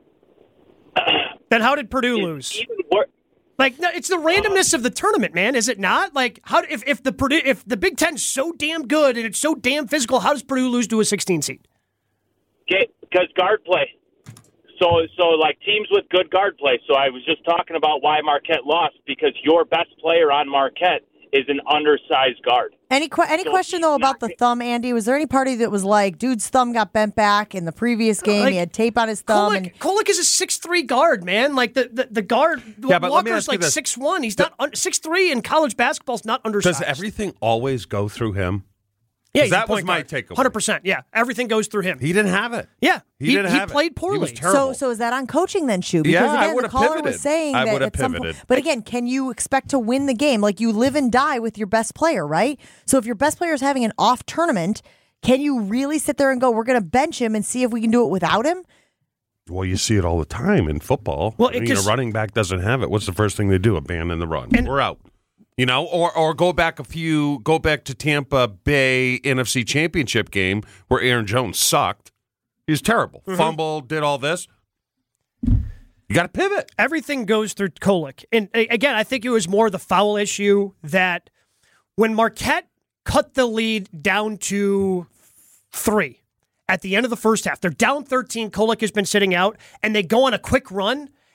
Then how did Purdue lose? No, it's the randomness of the tournament, man. Is it not? How if the Big Ten's so damn good and it's so damn physical, how does Purdue lose to a 16 seed? Because guard play. So teams with good guard play. So I was just talking about why Marquette lost, because your best player on Marquette is an undersized guard. Any question, though, about the thumb, Andy? Was there any party that was like, dude's thumb got bent back in the previous game, he had tape on his thumb? Kolek is a 6'3" guard, man. The guard, Walker's 6'1". He's not 6'3", and college basketball's not undersized. Does everything always go through him? Yeah, that was my takeaway. 100%. Yeah, everything goes through him. He didn't have it. Yeah, he didn't have played it. poorly. He was terrible. So is that on coaching then, Shu? Because Yeah, I again, would the have caller pivoted. was saying I that would have at some pivoted. point. But again, can you expect to win the game? You live and die with your best player, right? So if your best player is having an off tournament, can you really sit there and go, we're going to bench him and see if we can do it without him? Well, you see it all the time in football. Well, a running back doesn't have it. What's the first thing they do? Abandon the run. We're out. Or go back to Tampa Bay NFC Championship game where Aaron Jones sucked. He was terrible. Mm-hmm. Fumbled, did all this. You got to pivot. Everything goes through Kolek. And again, I think it was more the foul issue that when Marquette cut the lead down to 3 at the end of the first half, they're down 13. Kolek has been sitting out, and they go on a quick run.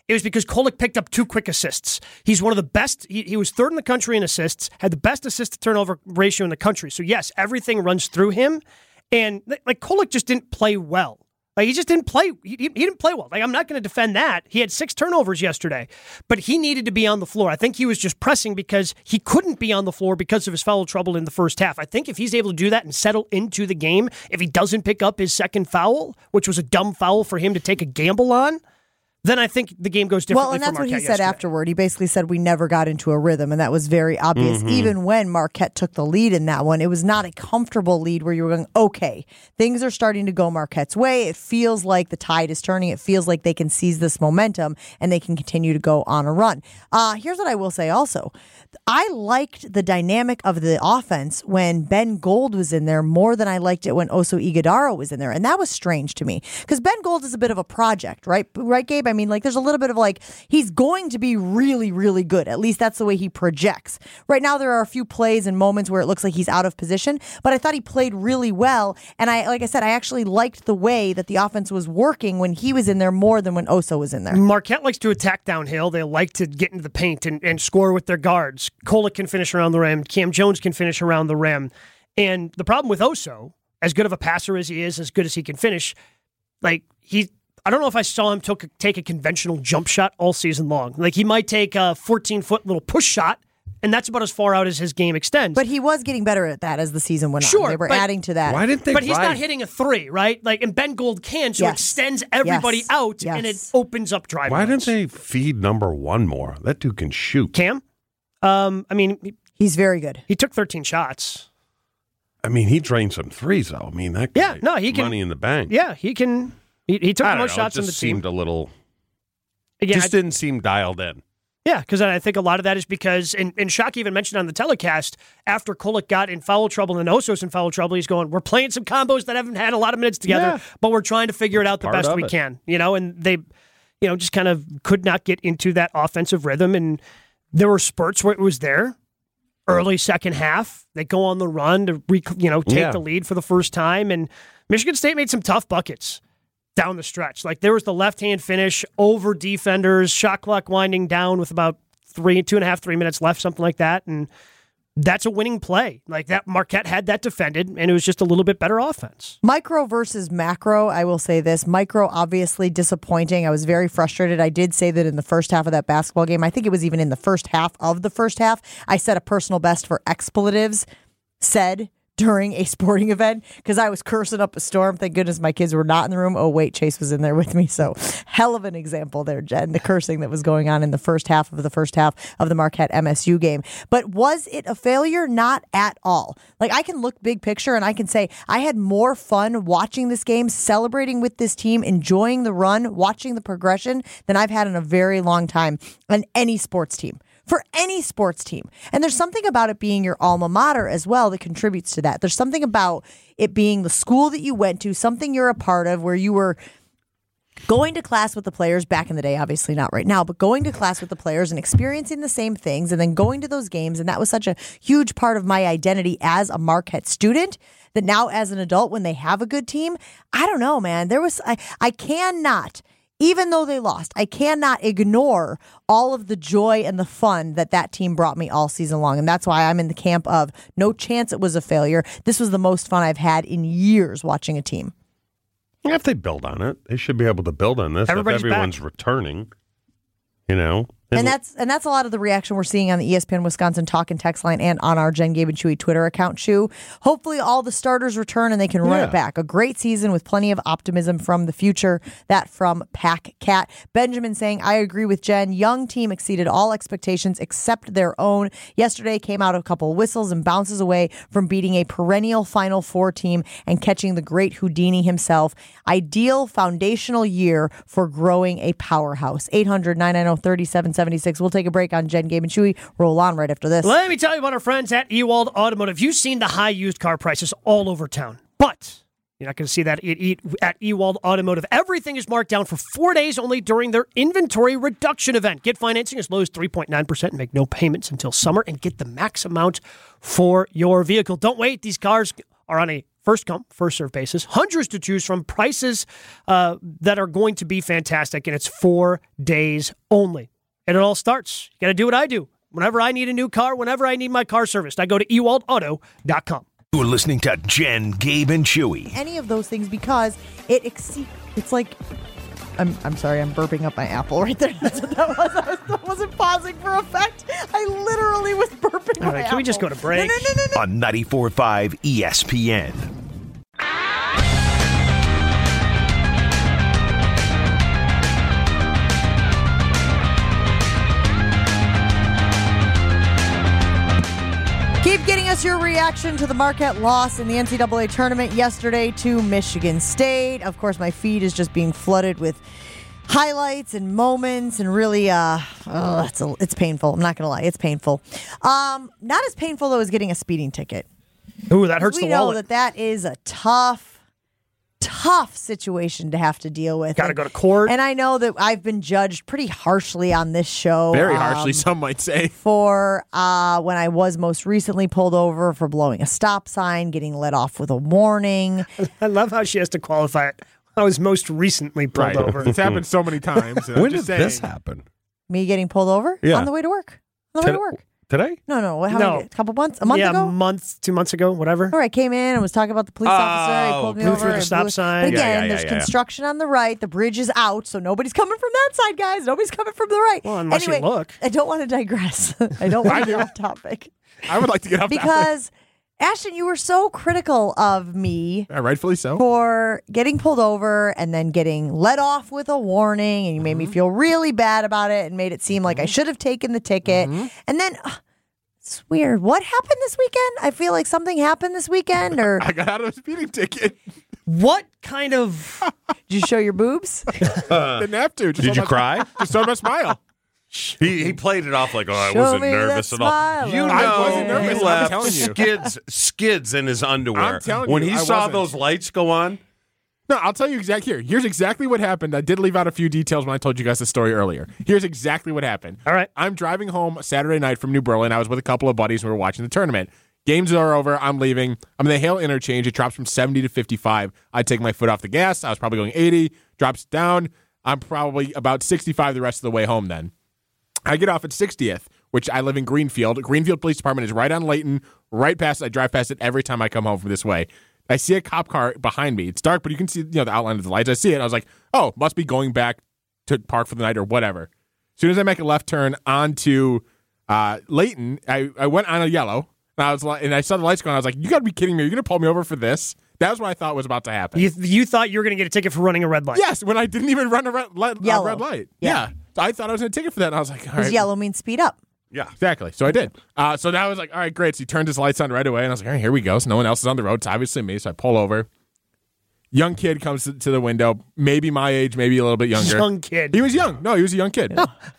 it was because Kolek picked up 2 quick assists. He's one of the best. He was 3rd in the country in assists, had the best assist-to-turnover ratio in the country. So, yes, everything runs through him. And, like, Kolek just didn't play well. Like, he just didn't play. He didn't play well. Like, I'm not going to defend that. He had 6 turnovers yesterday, but he needed to be on the floor. I think he was just pressing because he couldn't be on the floor because of his foul trouble in the first half. I think if he's able to do that and settle into the game, if he doesn't pick up his second foul, which was a dumb foul for him to take a gamble on, then I think the game goes differently. Well, and that's what he said yesterday. afterward. He basically said we never got into a rhythm, and that was very obvious. Even when Marquette took the lead in that one, it was not a comfortable lead where you were going, okay, things are starting to go Marquette's way. It feels like the tide is turning. It feels like they can seize this momentum, and they can continue to go on a run. Here's what I will say also. I liked the dynamic of the offense when Ben Gold was in there more than I liked it when Oso Ighodaro was in there, and that was strange to me because Ben Gold is a bit of a project, right? Right, Gabe? I mean, like, there's a little bit of like, he's going to be really, really good. At least that's the way he projects. Right now, there are a few plays and moments where it looks like he's out of position, but I thought he played really well. And like I said, I actually liked the way that the offense was working when he was in there more than when Oso was in there. Marquette likes to attack downhill. They like to get into the paint and score with their guards. Kolek can finish around the rim. Cam Jones can finish around the rim. And the problem with Oso, as good of a passer as he is, as good as he can finish, like, I don't know if I saw him take a conventional jump shot all season long. Like, he might take a 14-foot little push shot, and that's about as far out as his game extends. But he was getting better at that as the season went on. Sure, they were adding to that. Why didn't they? But he's not hitting a 3, right? Like, and Ben Gold can, so it extends everybody out, and it opens up driving. Why didn't they feed number 1 more? That dude can shoot. Cam? I mean, he's very good. He took 13 shots. I mean, he drained some threes, though. I mean, that guy, he can. Money in the bank. Yeah, he can. He took the most shots in the team. It just seemed a little. Again, just didn't seem dialed in. Yeah, because I think a lot of that is because, and Shock even mentioned on the telecast, after Kolek got in foul trouble and Oso's in foul trouble, he's going, we're playing some combos that haven't had a lot of minutes together, but we're trying to figure it out the best we can. And they, just kind of could not get into that offensive rhythm. And there were spurts where it was there. Early second half, they go on the run to take the lead for the first time. And Michigan State made some tough buckets down the stretch. Like, there was the left-hand finish over defenders, shot clock winding down with about 2.5, 3 minutes left, something like that. And that's a winning play. Like, that Marquette had that defended, and it was just a little bit better offense. Micro versus macro, I will say this. Micro, obviously disappointing. I was very frustrated. I did say that in the first half of that basketball game. I think it was even in the first half of the first half. I set a personal best for expletives said during a sporting event because I was cursing up a storm. Thank goodness my kids were not in the room. Oh, wait, Chase was in there with me. So hell of an example there, Jen, the cursing that was going on in the first half of the Marquette MSU game. But was it a failure? Not at all. Like, I can look big picture and I can say I had more fun watching this game, celebrating with this team, enjoying the run, watching the progression than I've had in a very long time on any sports team. For any sports team. And there's something about it being your alma mater as well that contributes to that. There's something about it being the school that you went to, something you're a part of, where you were going to class with the players back in the day, obviously not right now, but going to class with the players and experiencing the same things and then going to those games. And that was such a huge part of my identity as a Marquette student that now as an adult, when they have a good team, I don't know, man, I cannot. Even though they lost, I cannot ignore all of the joy and the fun that team brought me all season long. And that's why I'm in the camp of no chance it was a failure. This was the most fun I've had in years watching a team. Yeah, if they build on it, they should be able to build on this. If everyone's returning, And that's a lot of the reaction we're seeing on the ESPN Wisconsin talk and text line and on our Jen, Gabe, and Chewy Twitter account, Chew. Hopefully all the starters return and they can run it back. A great season with plenty of optimism from the future. That from Pack Cat. Benjamin saying, I agree with Jen. Young team exceeded all expectations except their own. Yesterday came out a couple whistles and bounces away from beating a perennial Final Four team and catching the great Houdini himself. Ideal foundational year for growing a powerhouse. 800-990-3776. We'll take a break on Jen, Gabe, and Chewy. Roll on right after this. Let me tell you about our friends at Ewald Automotive. You've seen the high used car prices all over town, but you're not going to see that at Ewald Automotive. Everything is marked down for 4 days only during their inventory reduction event. Get financing as low as 3.9% and make no payments until summer and get the max amount for your vehicle. Don't wait. These cars are on a first come, first serve basis, hundreds to choose from, prices that are going to be fantastic, and it's 4 days only. And it all starts. You got to do what I do. Whenever I need a new car, whenever I need my car serviced, I go to ewaldauto.com. You're listening to Jen, Gabe, and Chewy. Any of those things because it's like, I'm sorry, I'm burping up my apple right there. That's what that was. I wasn't pausing for effect. I literally was burping my All right, apple. can we just go to break? No. On 94.5 ESPN. Keep getting us your reaction to the Marquette loss in the NCAA tournament yesterday to Michigan State. Of course, my feed is just being flooded with highlights and moments, and really, it's painful. I'm not going to lie. It's painful. Not as painful, though, as getting a speeding ticket. Ooh, that hurts the wallet. We know that is a tough situation to have to deal with. Got to go to court. And I know that I've been judged pretty harshly on this show. Very harshly, some might say. For when I was most recently pulled over for blowing a stop sign, getting let off with a warning. I love how she has to qualify it. I was most recently pulled over. It's happened so many times. When did this happen? Me getting pulled over? Yeah. On the way to work. Today? No. A couple months? A month ago? Yeah, 2 months ago, whatever. All right, came in and was talking about the police officer. He pulled me blew over. through the and stop sign. But again, Yeah. there's construction on the right. The bridge is out, so nobody's coming from that side, guys. Nobody's coming from the right. Well, unless anyway, you look. I don't want to digress. I don't want to get off topic. I would like to get off because, Ashton, you were so critical of me. Rightfully so. For getting pulled over and then getting let off with a warning, and you made me feel really bad about it and made it seem like I should have taken the ticket. And then... it's weird. What happened this weekend? I feel like something happened this weekend, or I got out of a speeding ticket. What kind of... Did you show your boobs? Didn't have to. Did you cry? Just on my smile. He played it off like, I Show wasn't me nervous that at all. smile. You know, I wasn't nervous, he I'm telling left you. skids in his underwear. I'm telling when you, he I saw wasn't. those lights go on. No, I'll tell you exactly here. Here's exactly what happened. I did leave out a few details when I told you guys the story earlier. Here's exactly what happened. All right. I'm driving home Saturday night from New Berlin. I was with a couple of buddies and we were watching the tournament. Games are over. I'm leaving. I'm in the Hale interchange. It drops from 70 to 55. I take my foot off the gas. I was probably going 80. Drops down. I'm probably about 65 the rest of the way home then. I get off at 60th, which I live in Greenfield. Greenfield Police Department is right on Layton, right past it. I drive past it every time I come home from this way. I see a cop car behind me. It's dark, but you can see the outline of the lights. I see it. I was like, oh, must be going back to park for the night or whatever. As soon as I make a left turn onto Layton, I went on a yellow, and I was like, and I saw the lights going. I was like, you got to be kidding me. Are you going to pull me over for this? That was what I thought was about to happen. You thought you were going to get a ticket for running a red light? Yes, when I didn't even run a red light. Yeah. So I thought I was going to take it for that, and I was like, all Because right. yellow means speed up. Yeah. Exactly. So I did. So that was like, all right, great. So he turned his lights on right away, and I was like, all right, here we go. So no one else is on the road. It's obviously me. So I pull over. Young kid comes to the window, maybe my age, maybe a little bit younger. Young kid. He was young. No, he was a young kid.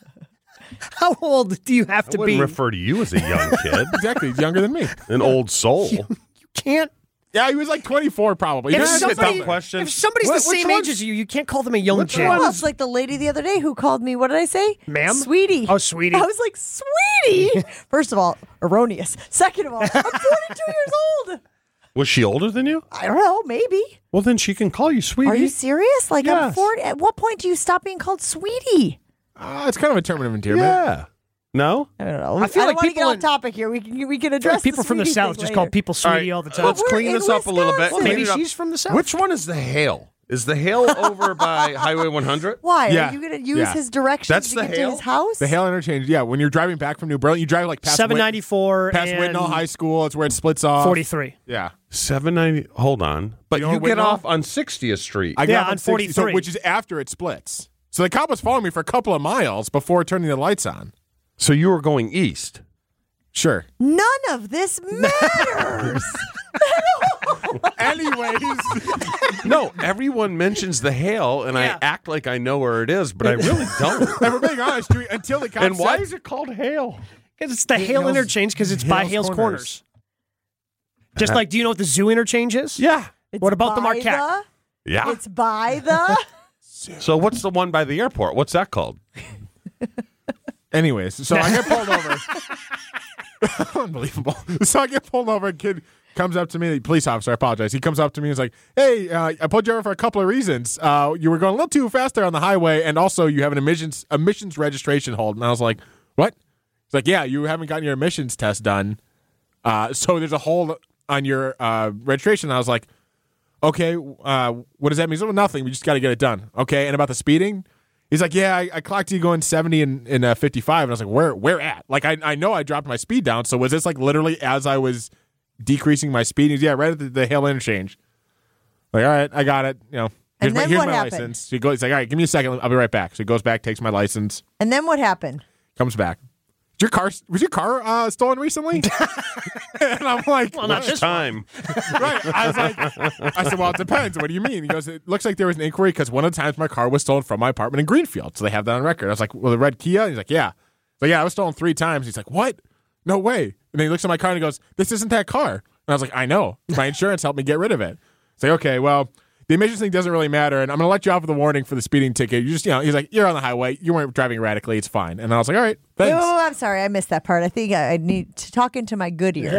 How old do you have to I wouldn't be? refer to you as a young kid. Exactly. He's younger than me. An old soul. You can't. Yeah, he was like 24 probably. If That's a somebody- dumb question. If somebody's the Which same one's- age as you can't call them a young kid. Well, it's like the lady the other day who called me, what did I say? Ma'am? Sweetie. Oh, sweetie. I was like, sweetie? First of all, erroneous. Second of all, I'm 42 years old. Was she older than you? I don't know, maybe. Well, then she can call you sweetie. Are you serious? Like, I'm Yes. 40. At what point do you stop being called sweetie? It's kind of a term of endearment. Yeah. No? I don't know. I feel like want to get people off in- topic here. We can I feel address like people from the sweetie South thing just later. call people sweetie all the time. Let's we're clean in this up a little bit. Wisconsin. Clean Maybe it up. she's from the South. Which one is the Hale? Is the Hale over by Highway 100? Why? Yeah. Are you going to use Yeah. his directions That's to the get to Hale? his house? The Hale interchange. Yeah, when you're driving back from New Berlin, you drive like past 794 past and Whitnall High School. It's where it splits off. 43. Yeah. 790. Hold on. But You know you where get Whitnall? off on 60th Street. I got Yeah, off on 60, so, 43. which is after it splits. So the cop was following me for a couple of miles before turning the lights on. So you were going east. Sure. None of this matters. Anyways, No, everyone mentions the Hale, and Yeah. I act like I know where it is, but I really don't. if we're being honest, Chewy, until the cop And why said- is it called Hale? Because it's the Hale Hale's- interchange because it's by Hale's Hale's Corners. Corners. Just like, do you know what the zoo interchange is? Yeah. It's What about the by Marquette? Yeah. It's by the. So what's the one by the airport? What's that called? Anyways, so I get pulled over. Unbelievable. So I get pulled over. A kid comes up to me, the police officer, I apologize. He comes up to me and is like, hey, I pulled you over for a couple of reasons. You were going a little too fast there on the highway, and also you have an emissions registration hold. And I was like, what? He's like, yeah, you haven't gotten your emissions test done. So there's a hold on your registration. And I was like, okay, what does that mean? So, nothing. We just got to get it done. Okay, and about the speeding? He's like, yeah, I clocked you going 70 in 55. And I was like, where at? Like, I know I dropped my speed down. So was this like literally as I was decreasing my speed? He's, yeah, right at the Hale interchange. Like, all right, I got it. You know, here's my license. He's like, all right, give me a second. I'll be right back. So he goes back, takes my license. And then what happened? Comes back. Was your car stolen recently? And I'm like, well, not this time. Right. I said, well, it depends. What do you mean? He goes, it looks like there was an inquiry because one of the times my car was stolen from my apartment in Greenfield. So they have that on record. I was like, well, the red Kia? He's like, yeah. So yeah, I was stolen 3 times. He's like, what? No way. And then he looks at my car and he goes, this isn't that car. And I was like, I know. My insurance helped me get rid of it. It's like, okay, well, the emissions thing doesn't really matter, and I'm going to let you off with a warning for the speeding ticket. You just, he's like, you're on the highway. You weren't driving erratically. It's fine. And I was like, all right, thanks. Oh, I'm sorry. I missed that part. I think I need to talk into my good ear.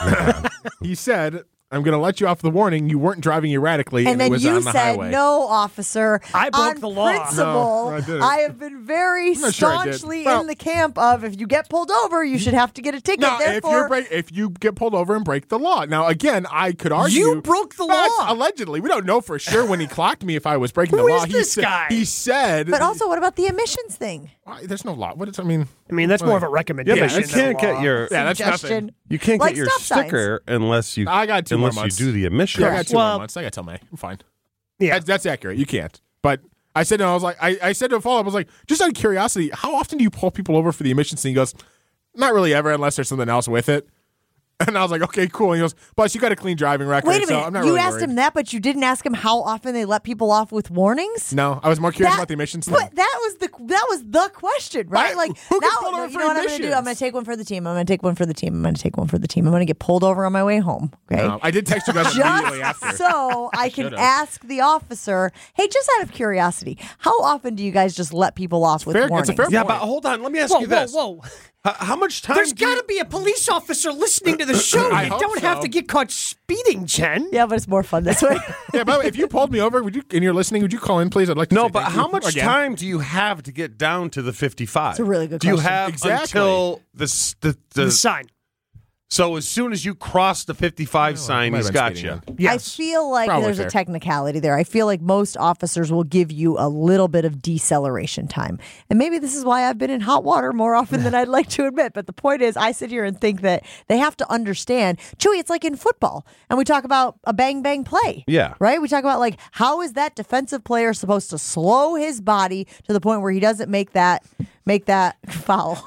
He said, I'm going to let you off the warning. You weren't driving erratically, and then it was you on the highway. said, no, officer. I broke the law. Principle, No, I didn't. I have been very staunchly in the camp of if you get pulled over, you should have to get a ticket. No, Therefore, if you get pulled over and break the law. Now, again, I could argue. You broke the law. Allegedly. We don't know for sure when he clocked me if I was breaking the Who law. is this guy? He said. But also, what about the emissions thing? There's no law. What is, I mean, that's more of a recommendation. Yeah, but you can't get your that's suggestion. nothing. You can't Like get your stop sticker unless you I got 2 more unless you months. do the emissions. Yeah, I got 2 Well- more months. I got till May. I'm fine. Yeah. That's accurate. You can't. But I said, no, I was like, I said to a follow-up, I was like, just out of curiosity, how often do you pull people over for the emissions thing? He goes, not really ever unless there's something else with it. And I was like, okay, cool. And he goes, plus you got a clean driving record. Wait a so minute. I'm not You really asked worried. him that, but you didn't ask him how often they let people off with warnings? No, I was more curious about the emissions thing. But that was the question, right? Right. Like, Who gets now, pulled over you for know what I'm going to do? emissions? I'm going to take one for the team. I'm going to take one for the team. I'm going to take one for the team. I'm going to get pulled over on my way home. Okay. No, I did text you guys immediately after. Just so I can Should've. ask the officer, hey, just out of curiosity, how often do you guys just let people off with fair- warnings? it's a fair Yeah, point. but hold on. Let me ask Whoa, you this. whoa. How much time There's do you- got to be a police officer listening to the show. I You hope don't have so. to get caught speeding, Jen. Yeah, but it's more fun this way. Yeah, by the way, if you pulled me over, and you're listening, would you call in, please? I'd like to No, say but thank how you much again. time do you have to get down to the 55? It's a really good Do you question. have Exactly. until the sign. So as soon as you cross the 55 sign, might he's have been got speeding you. then. I feel like Probably there's fair. a technicality there. I feel like most officers will give you a little bit of deceleration time. And maybe this is why I've been in hot water more often than I'd like to admit. But the point is, I sit here and think that they have to understand, Chewy, it's like in football. And we talk about a bang, bang play. Yeah. Right? We talk about like, how is that defensive player supposed to slow his body to the point where he doesn't make that foul?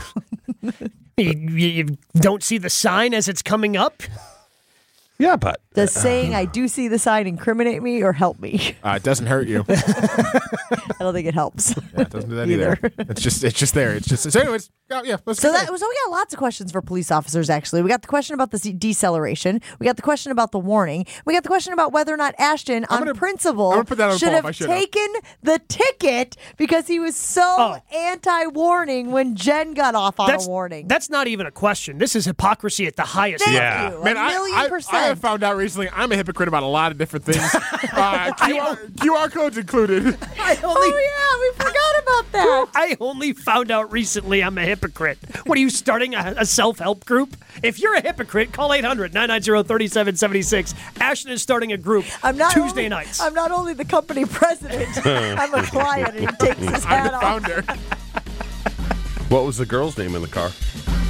You don't see the sign as it's coming up? Yeah, but Does saying I do see the sign incriminate me or help me? It doesn't hurt you. I don't think it helps. Yeah, it doesn't do that either. It's just there. It's just so. Anyways, let's So go. we got lots of questions for police officers. Actually, we got the question about the deceleration. We got the question about the warning. We got the question about whether or not Ashton, on principle, I'm gonna put that on should follow-up. I have should've. taken the ticket because he was so anti-warning when Jen got off on a warning. That's not even a question. This is hypocrisy at the highest Thank level. you. Man, a million I percent. have found out recently I'm a hypocrite about a lot of different things. QR codes included. Oh yeah, we forgot about that. I only found out recently I'm a hypocrite. What are you starting a self-help group? If you're a hypocrite, call 800-990-3776. Ashton is starting a group Tuesday nights. I'm not only the company president. I'm a client, and he takes his I'm hat the off. founder. what was the girl's name in the car?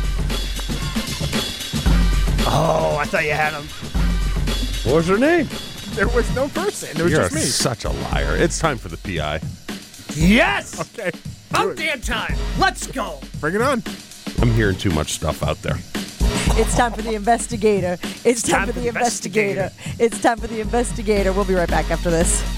Oh, I thought you had him. What was her name? There was no person. There was You're just me. such a liar. It's time for the PI. Yes! Okay. About damn time. Let's go. Bring it on. I'm hearing too much stuff out there. It's time for the investigator. It's time for the investigator. It's time for the investigator. We'll be right back after this.